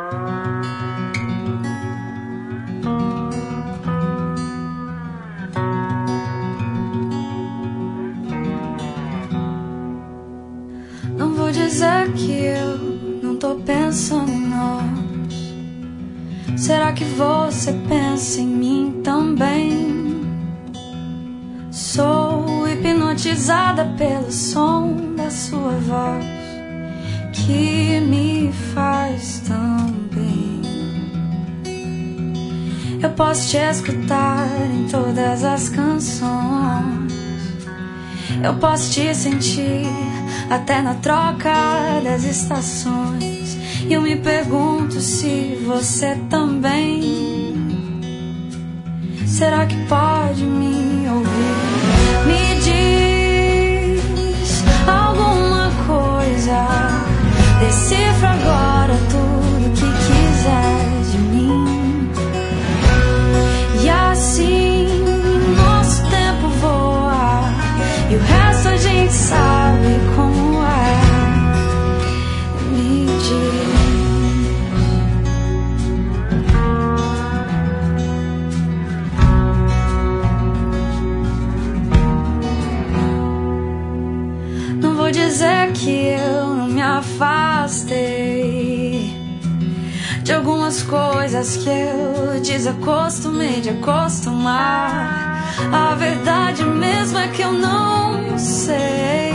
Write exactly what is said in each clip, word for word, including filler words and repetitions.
Não vou dizer que eu não tô pensando em nós. Será que você pensa em mim também? Sou hipnotizada pelo som da sua voz, que me faz tão bem. Eu posso te escutar em todas as canções, eu posso te sentir até na troca das estações. E eu me pergunto se você também. Será que pode me ouvir? Me diz alguma coisa, decifra agora tudo que quiser de mim. E assim nosso tempo voa, e o resto a gente sabe como é. Me diz. Não vou dizer que eu não me afastei de algumas coisas que eu desacostumei de acostumar. A verdade mesmo é que eu não sei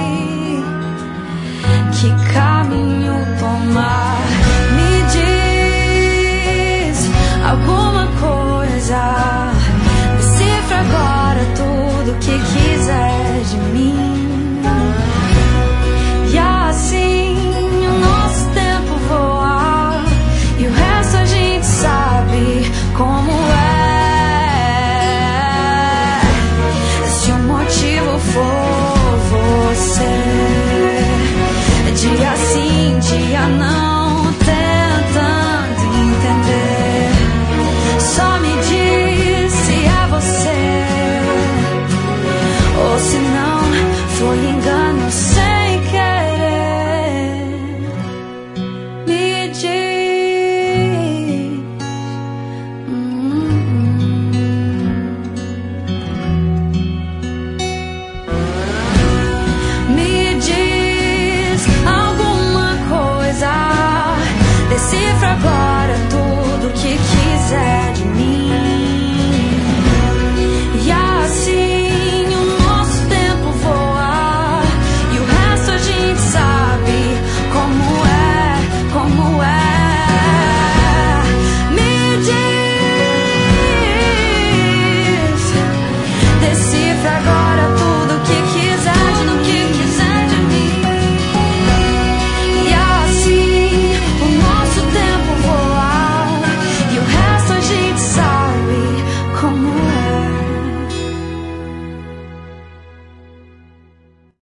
que caminho tomar. Me diz alguma coisa, decifra agora tudo que quiser de mim. E assim o nosso tempo voa, e o resto a gente sabe como é. Se o motivo for você, dia sim, dia não,